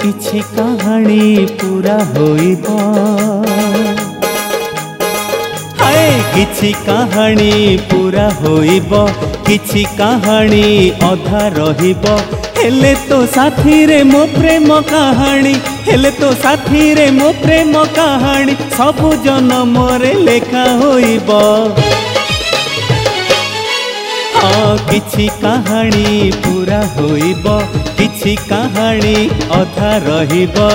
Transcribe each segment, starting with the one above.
किछि कहानी पूरा होइबो हाय किछि कहानी पूरा होइबो किछि कहानी अधा रहिबो हेले तो साथी रे मो प्रेम कहानी हेले तो साथी रे मो प्रेम कहानी सबु जन्म रे लेखा होइबो किछि कहानी पूरा होइबो किछि कहानी अधा रहिबो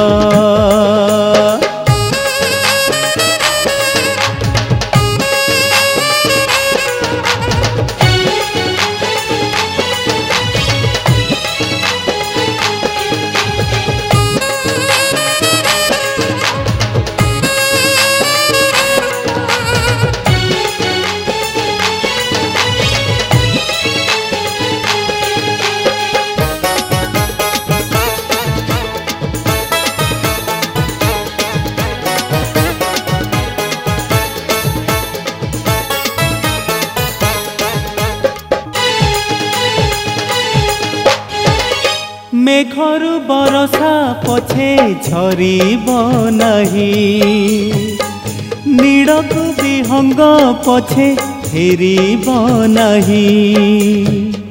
मेघर बरसा पछे झरिब नहीं नीड़क विहंग पछे फेरिब नहीं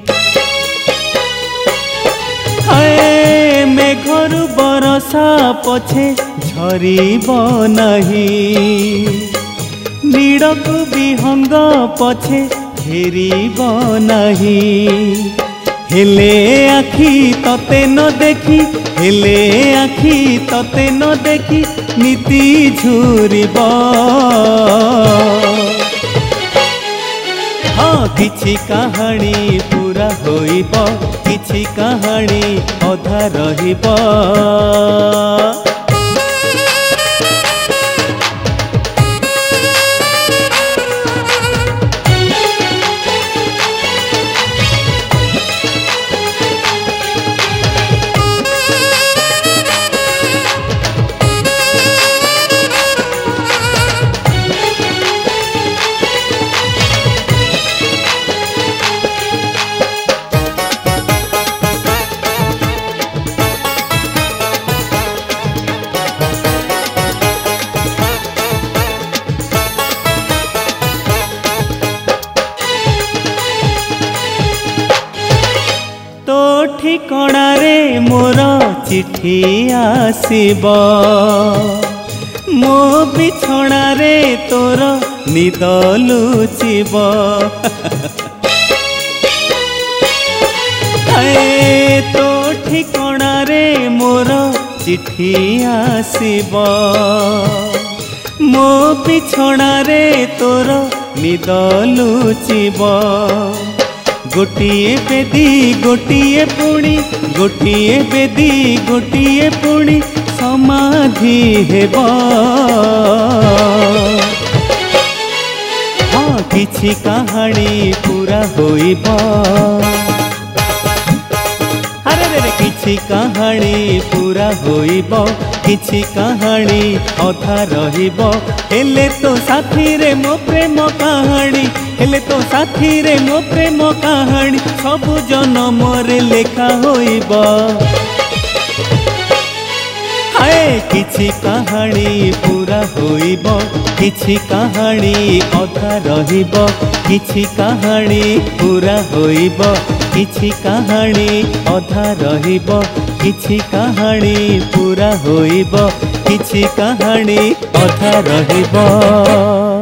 हाय मेघर बरसा पछे झरिब नहीं नीड़क विहंग पछे फेरिब नहीं हेले आखि तते न देखी हेले आखि तते न देखी नीति झुरिब हाँ किछि कहानी पूरा होइबो किछि कहानी अधा रहिबो ठिकणा रे मोर चिठी आसीबो मो बिछणा रे तोर निद लुचिबो तो ठिकणा रे मोर चिठी आसीबो मो बिछणा रे तोर निद लुचिबो गोटिए बेदी गोटिए पुणी गोटिए बेदी गोटिए पुणी समाधि हेबो हाँ किछि कहानी पूरा होइबो अरे रे किछि कहानी पूरा होइबो किछि कहानी अधा रहिबो हेले तो साथी रे मो प्रेम कहानी हेले तो साथी रे मो प्रेम कहानी सबु जन्म रे लेखा होइबो हाय किछि कहानी पूरा होइबो किछि कहानी अधा रहिबो किछि कहानी पूरा होइबो किछि कहानी अधा रहिबो किछि कहानी पूरा होइबो किछि कहानी अधा रहिबो।